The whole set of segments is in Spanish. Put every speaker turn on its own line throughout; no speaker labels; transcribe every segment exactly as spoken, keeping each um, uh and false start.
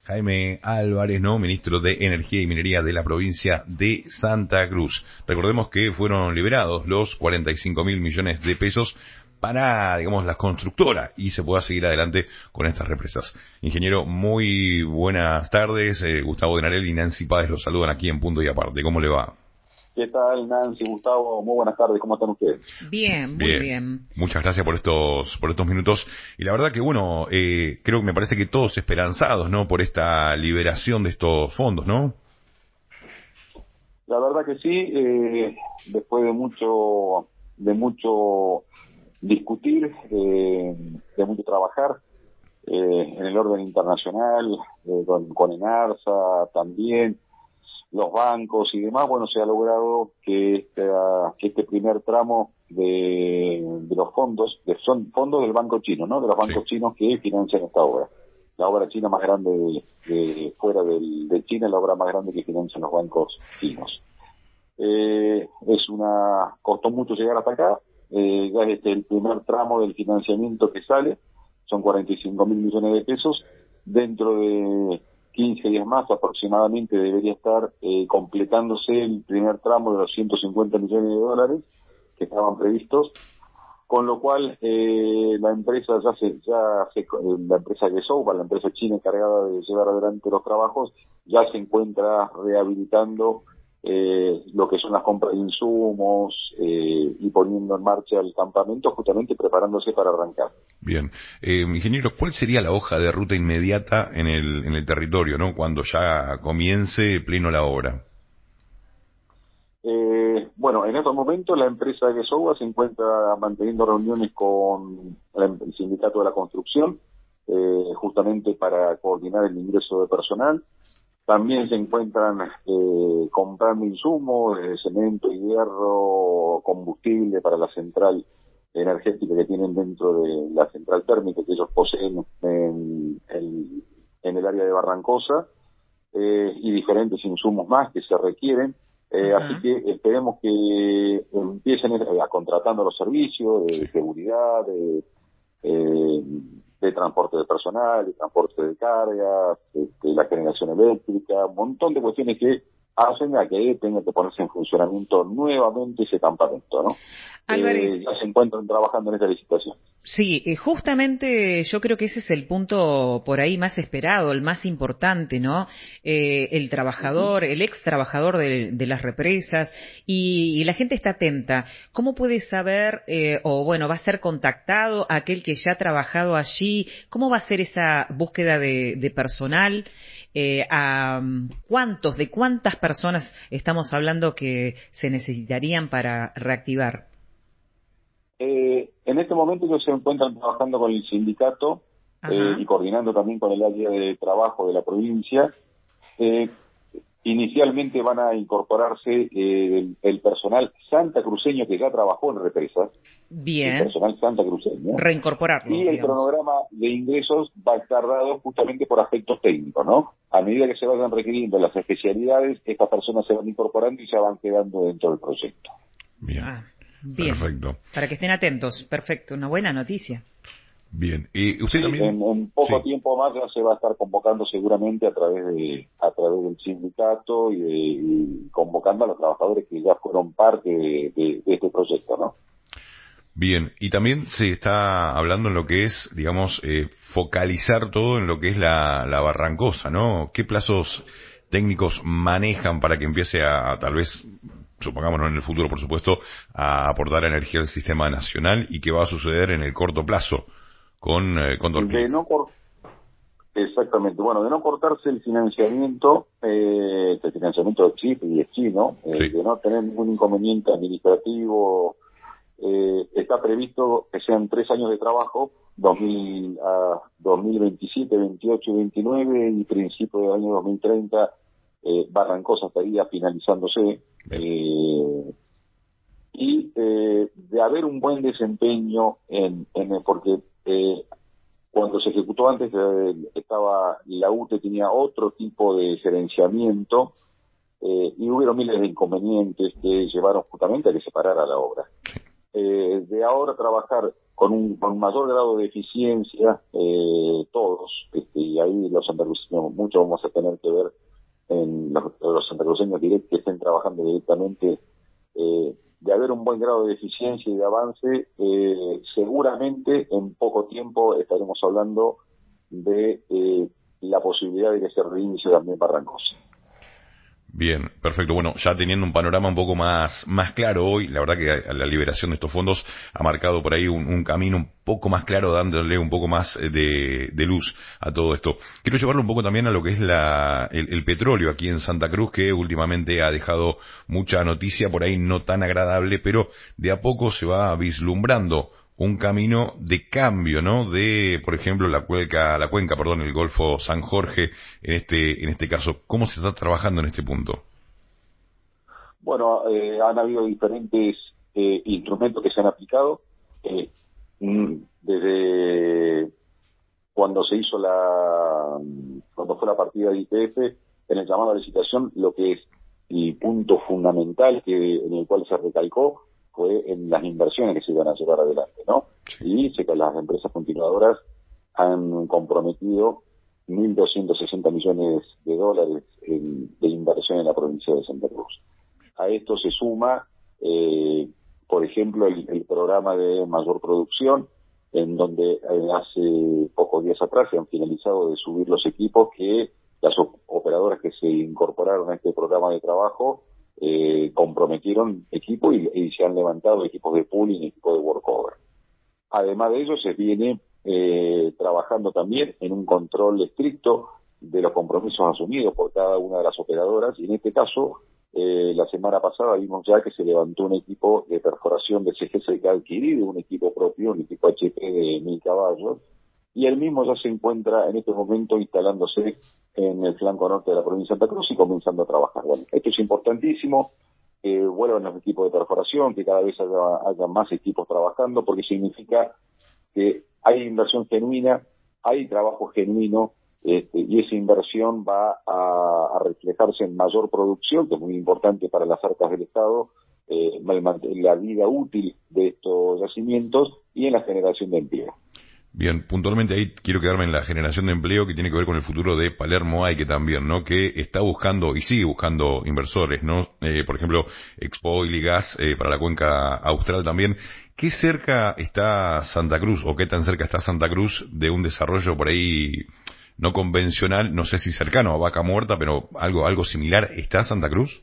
Jaime Álvarez, ¿no? Ministro de Energía y Minería de la provincia de Santa Cruz. Recordemos que fueron liberados los cuarenta y cinco mil millones de pesos para, digamos, la constructora y se pueda seguir adelante con estas represas. Ingeniero, muy buenas tardes. Eh, Gustavo Denarel y Nancy Páez los saludan aquí en Punto y Aparte. ¿Cómo le va?
¿Qué tal, Nancy, Gustavo? Muy buenas tardes, ¿cómo están ustedes?
Bien, muy bien. bien.
Muchas gracias por estos por estos minutos. Y la verdad que, bueno, eh, creo que me parece que todos esperanzados, ¿no? Por esta liberación de estos fondos, ¿no?
La verdad que sí, eh, después de mucho de mucho discutir, eh, de mucho trabajar eh, en el orden internacional, eh, con, con ENARSA también, los bancos y demás, bueno, se ha logrado que este, que este primer tramo de, de los fondos, de, son fondos del banco chino, ¿no? De los bancos sí. chinos que financian esta obra. La obra china más grande de, de fuera del, de China, la obra más grande que financian los bancos chinos. Eh, es una, costó mucho llegar hasta acá, eh, ya es este el primer tramo del financiamiento que sale, son cuarenta y cinco mil millones de pesos, dentro de quince días más aproximadamente debería estar eh, completándose el primer tramo de los ciento cincuenta millones de dólares que estaban previstos, con lo cual eh, la empresa ya se, ya se, la empresa Gesouba, la empresa china encargada de llevar adelante los trabajos, ya se encuentra rehabilitando eh, lo que son las compras de insumos eh, y poniendo en marcha el campamento, justamente preparándose para arrancar.
Bien, eh, ingeniero, ¿cuál sería la hoja de ruta inmediata en el en el territorio, no, cuando ya comience pleno la obra?
Eh, bueno, en estos momentos la empresa Gesouba se encuentra manteniendo reuniones con el sindicato de la construcción, eh, justamente para coordinar el ingreso de personal. También se encuentran eh, comprando insumos, eh, cemento, hierro, combustible para la central energética que tienen dentro de la central térmica que ellos poseen en, en, en el área de Barrancosa, eh, y diferentes insumos más que se requieren. Eh, uh-huh. Así que esperemos que empiecen a, a contratando los servicios de seguridad, de, eh, de transporte de personal, de transporte de carga, de, de la generación eléctrica, un montón de cuestiones que hacen a que tenga que ponerse en funcionamiento nuevamente ese campamento, ¿no?
Álvarez,
eh, ya se encuentran trabajando en esta licitación.
Sí, eh, justamente yo creo que ese es el punto por ahí más esperado, el más importante, ¿no? Eh, el trabajador, uh-huh. el ex trabajador de, de las represas y, y la gente está atenta. ¿Cómo puede saber, eh, o bueno, va a ser contactado aquel que ya ha trabajado allí? ¿Cómo va a ser esa búsqueda de, de personal? Eh, a ¿Cuántos, de cuántas personas estamos hablando que se necesitarían para reactivar?
Eh, en este momento ellos se encuentran trabajando con el sindicato eh, y coordinando también con el área de trabajo de la provincia. Eh, inicialmente van a incorporarse eh, el, el personal santacruceño que ya trabajó en represas.
Bien.
El personal santacruceño.
Reincorporarlo.
Y el digamos. cronograma de ingresos va a estar dado justamente por aspectos técnicos, ¿no? A medida que se vayan requiriendo las especialidades, estas personas se van incorporando y ya van quedando dentro del proyecto.
Bien.
Ah. Bien,
perfecto.
Para que estén atentos, perfecto, una buena noticia.
Bien, y usted
sí,
también...
En, en poco
sí.
tiempo más ya se va a estar convocando seguramente a través de a través del sindicato y, de, y convocando a los trabajadores que ya fueron parte de, de, de este proyecto, ¿no?
Bien, y también se está hablando en lo que es, digamos, eh, focalizar todo en lo que es la, la Barrancosa, ¿no? ¿Qué plazos técnicos manejan para que empiece a, a tal vez, supongamos en el futuro, por supuesto, a aportar energía al sistema nacional y qué va a suceder en el corto plazo con, eh, con Dorpilif?
De no cor- Exactamente, bueno, de no cortarse el financiamiento, eh, el financiamiento de Chip y de chino, eh, sí. de no tener ningún inconveniente administrativo, eh, está previsto que sean tres años de trabajo, dos mil a dos mil veintisiete, veintiocho y veintinueve, y principio del año dos mil treinta, eh, Barrancosa estaría finalizándose. Eh, y eh, de haber un buen desempeño en, en porque eh, cuando se ejecutó antes eh, estaba la U T E tenía otro tipo de gerenciamiento eh, y hubieron miles de inconvenientes que llevaron justamente a que se parara la obra. Eh, de ahora trabajar con un, con un mayor grado de eficiencia, eh, todos, este, y ahí los santacruceños, mucho vamos a tener que ver en los, los santacruceños direct, que estén trabajando directamente, eh, de haber un buen grado de eficiencia y de avance, eh, seguramente en poco tiempo estaremos hablando de eh, la posibilidad de que se reinicie también Barrancos.
Bien, perfecto. Bueno, ya teniendo un panorama un poco más, más claro hoy, la verdad que la liberación de estos fondos ha marcado por ahí un, un camino un poco más claro, dándole un poco más de, de luz a todo esto. Quiero llevarlo un poco también a lo que es la, el, el petróleo aquí en Santa Cruz, que últimamente ha dejado mucha noticia por ahí no tan agradable, pero de a poco se va vislumbrando un camino de cambio, ¿no? De, por ejemplo, la cuenca, la cuenca, perdón, el Golfo San Jorge, en este, en este caso. ¿Cómo se está trabajando en este punto?
Bueno, eh, han habido diferentes eh, instrumentos que se han aplicado, eh, desde cuando se hizo la, cuando fue la partida de I P F, en el llamado a licitación, lo que es el punto fundamental que en el cual se recalcó fue en las inversiones que se iban a llevar adelante, ¿no? Sí. Y sé que las empresas continuadoras han comprometido mil doscientos sesenta millones de dólares en, de inversión en la provincia de Santa Cruz. A esto se suma, eh, por ejemplo, el, el programa de mayor producción, en donde eh, hace pocos días atrás se han finalizado de subir los equipos que las operadoras que se incorporaron a este programa de trabajo eh, comprometieron equipo y, y se han levantado equipos de pooling y equipos de workover. Además de ello, se viene eh, trabajando también en un control estricto de los compromisos asumidos por cada una de las operadoras, y en este caso, eh, la semana pasada vimos ya que se levantó un equipo de perforación de C G C que ha adquirido un equipo propio, un equipo H P de mil caballos, y el mismo ya se encuentra en este momento instalándose en el flanco norte de la provincia de Santa Cruz y comenzando a trabajar. Bueno, esto es importantísimo, que eh, vuelvan los equipos de perforación, que cada vez haya, haya más equipos trabajando, porque significa que hay inversión genuina, hay trabajo genuino, este, y esa inversión va a, a reflejarse en mayor producción, que es muy importante para las arcas del Estado, eh, la vida útil de estos yacimientos y en la generación de empleo.
Bien, puntualmente ahí quiero quedarme en la generación de empleo que tiene que ver con el futuro de Palermo Aike también, ¿no? Que está buscando y sigue buscando inversores, ¿no? Eh, por ejemplo, Expo y Gas eh, para la cuenca austral también. ¿Qué cerca está Santa Cruz o qué tan cerca está Santa Cruz de un desarrollo por ahí no convencional, no sé si cercano a Vaca Muerta, pero algo algo similar está Santa Cruz?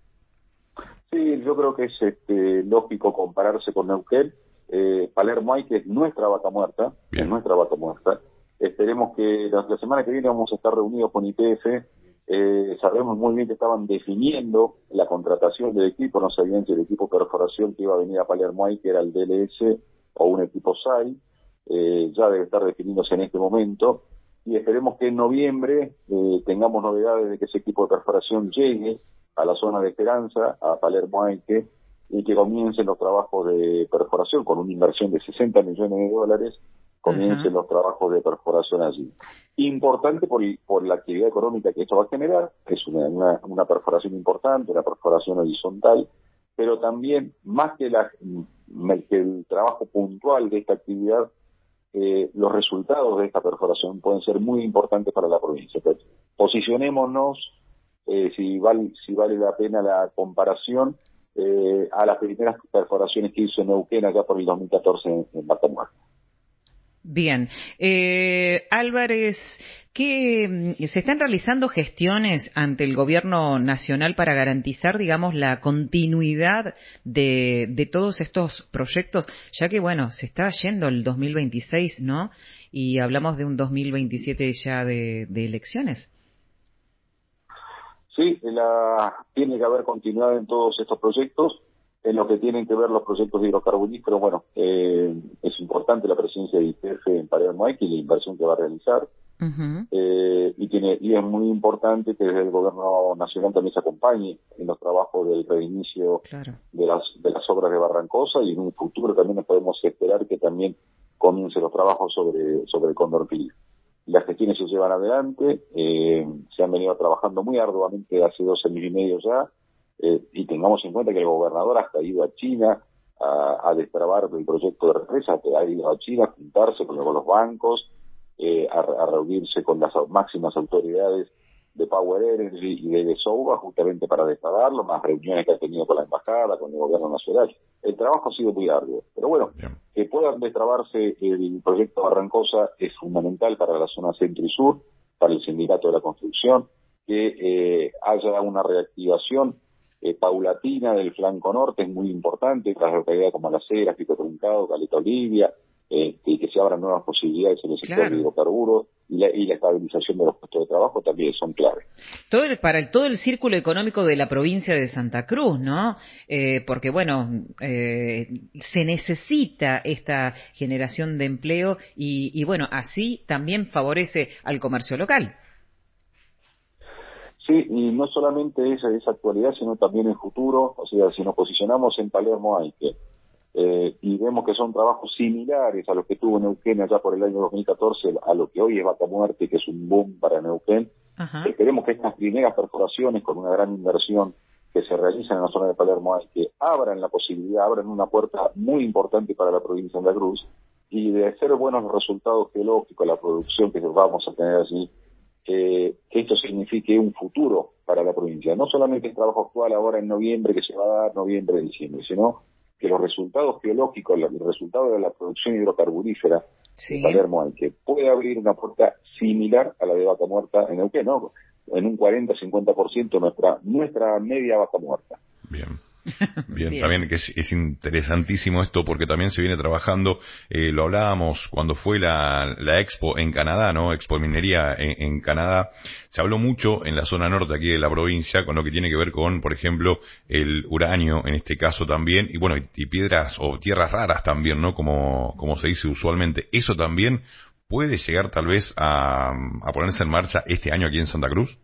Sí, yo creo que es este, lógico compararse con Neuquén. Eh, Palermo Aike es nuestra Vaca Muerta, Bien. es nuestra Vaca Muerta. Esperemos que la, la semana que viene vamos a estar reunidos con I P F. Eh, sabemos muy bien que estaban definiendo la contratación del equipo, no sabían si el equipo perforación que iba a venir a Palermo Aike era el D L S o un equipo S A I. Eh, ya debe estar definiéndose en este momento. Y esperemos que en noviembre eh, tengamos novedades de que ese equipo de perforación llegue a la zona de Esperanza, a Palermo Aike, y que comiencen los trabajos de perforación con una inversión de sesenta millones de dólares, comiencen uh-huh. los trabajos de perforación allí. Importante por, por la actividad económica que esto va a generar, que es una, una, una perforación importante, una perforación horizontal, pero también, más que, la, que el trabajo puntual de esta actividad, eh, los resultados de esta perforación pueden ser muy importantes para la provincia. Entonces, posicionémonos, eh, si, vale, si vale la pena la comparación, Eh, a las primeras perforaciones que hizo Neuquén allá por el dos mil catorce en, en Vaca Muerta.
Bien. Eh, Álvarez, ¿qué, se están realizando gestiones ante el gobierno nacional para garantizar, digamos, la continuidad de, de todos estos proyectos? Ya que, bueno, se está yendo el dos mil veintiséis, ¿no? Y hablamos de un dos mil veintisiete ya de, de elecciones.
Sí, la, tiene que haber continuidad en todos estos proyectos, en lo que tienen que ver los proyectos de hidrocarburíferos. Bueno, eh, es importante la presencia de I P F en Palermo Aike y la inversión que va a realizar. Uh-huh. eh, y tiene y es muy importante que desde el gobierno nacional también se acompañe en los trabajos del reinicio claro. de las de las obras de Barrancosa, y en un futuro también nos podemos esperar que también comiencen los trabajos sobre, sobre el Cóndor Pilil. Las gestiones se llevan adelante, eh, se han venido trabajando muy arduamente hace dos años y medio ya, eh, y tengamos en cuenta que el gobernador hasta ha ido a China a, a, a destrabar el proyecto de represa, que ha ido a China a juntarse con, con los bancos, eh, a, a reunirse con las máximas autoridades de Power Energy y de Desova justamente para destrabarlo, más reuniones que ha tenido con la embajada, con el gobierno nacional. El trabajo ha sido muy arduo, pero bueno, Bien. que puedan destrabarse el proyecto Barrancosa es fundamental para la zona centro y sur, para el sindicato de la construcción, que eh, haya una reactivación eh, paulatina del flanco norte es muy importante, para localidades como Las Heras, Pico Truncado, Caleta Olivia, eh, y que se abran nuevas posibilidades en el sector claro. de hidrocarburos y la, y la estabilización de los puestos de trabajo también son claves.
Todo el, para el, todo el círculo económico de la provincia de Santa Cruz, ¿no? Eh, porque, bueno, eh, se necesita esta generación de empleo y, y, bueno, así también favorece al comercio local.
Sí, y no solamente esa, esa actualidad, sino también en futuro. O sea, si nos posicionamos en Palermo Aike eh, y vemos que son trabajos similares a los que tuvo Neuquén allá por el año dos mil catorce, a lo que hoy es Vaca Muerta, que es un boom para Neuquén, Ajá. esperemos que estas primeras perforaciones con una gran inversión que se realizan en la zona de Palermo Aike abran la posibilidad, abran una puerta muy importante para la provincia de Santa Cruz, y de hacer buenos resultados geológicos, la producción que vamos a tener allí, Eh, que esto signifique un futuro para la provincia. No solamente el trabajo actual ahora en noviembre, que se va a dar noviembre, diciembre, sino que los resultados geológicos, los resultados de la producción hidrocarburífera sí. de Palermo Aike puede abrir una puerta similar a la de Vaca Muerta en Neuquén, ¿no? En un cuarenta a cincuenta por ciento nuestra, nuestra media Vaca Muerta.
Bien. Bien, Bien, también que es, es interesantísimo esto porque también se viene trabajando, eh, lo hablábamos cuando fue la, la Expo en Canadá, ¿no? Expo Minería en, en Canadá. Se habló mucho en la zona norte aquí de la provincia con lo que tiene que ver con, por ejemplo, el uranio en este caso también, y bueno, y, y piedras o tierras raras también, ¿no? Como, como se dice usualmente. Eso también puede llegar tal vez a, a ponerse en marcha este año aquí en Santa Cruz.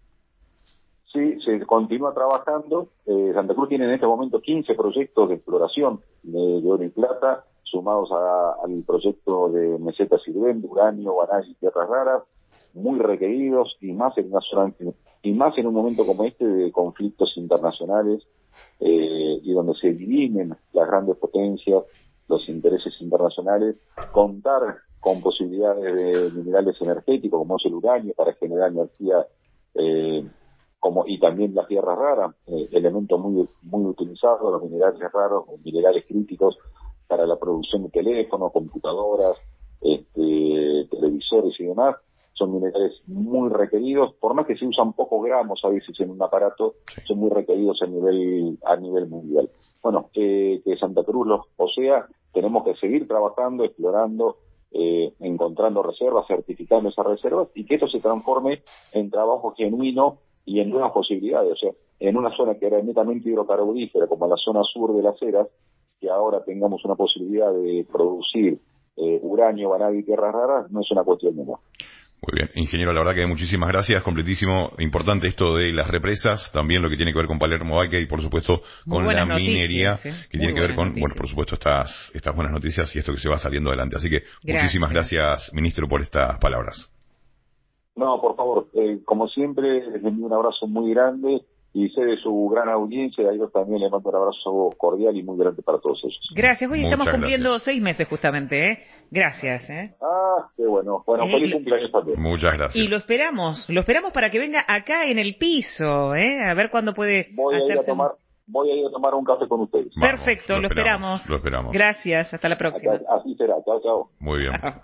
Sí, se continúa trabajando. Eh, Santa Cruz tiene en este momento quince proyectos de exploración de, de oro y plata, sumados a, al proyecto de meseta sirvente, uranio, vanalla y tierras raras, muy requeridos, y más en una zona, y más en un momento como este de conflictos internacionales, eh, y donde se dividen las grandes potencias, los intereses internacionales, contar con posibilidades de minerales energéticos, como es el uranio, para generar energía, eh, como y también las tierras raras, eh, elementos muy muy utilizados, los minerales raros, minerales críticos para la producción de teléfonos, computadoras, este, televisores y demás, son minerales muy requeridos, por más que se usan pocos gramos a veces en un aparato, son muy requeridos a nivel a nivel mundial. Bueno, eh, que Santa Cruz los posea, tenemos que seguir trabajando, explorando, eh, encontrando reservas, certificando esas reservas, y que esto se transforme en trabajo genuino y en nuevas posibilidades. O sea, en una zona que era netamente hidrocarburífera, como la zona sur de Las Heras, que ahora tengamos una posibilidad de producir eh, uranio, vanadium y tierras raras, no es una cuestión menor.
Muy bien, ingeniero, la verdad que muchísimas gracias, completísimo, importante esto de las represas, también lo que tiene que ver con Palermo Aike y por supuesto con la minería,
noticias, ¿eh?
que
Muy
tiene que ver con,
noticias.
bueno, por supuesto estas estas buenas noticias y esto que se va saliendo adelante. Así que gracias. Muchísimas gracias, ministro, por estas palabras.
No, por favor, eh, como siempre, les envío un abrazo muy grande y sé de su gran audiencia, y a ellos también les mando un abrazo cordial y muy grande para todos ellos.
Gracias, hoy
Muchas
estamos cumpliendo
gracias.
seis meses justamente, ¿eh? Gracias, ¿eh?
Ah, qué bueno. Bueno,
Eh,
feliz cumpleaños también.
Muchas gracias.
Y lo esperamos, lo esperamos para que venga acá en el piso, ¿eh? A ver cuándo puede
Voy a ir a
hacerse...
tomar, voy a ir a tomar un café con ustedes.
Vamos,
Perfecto, lo esperamos.
Lo esperamos.
Gracias, hasta la próxima.
Así será, chao, chao.
Muy bien.
Chao.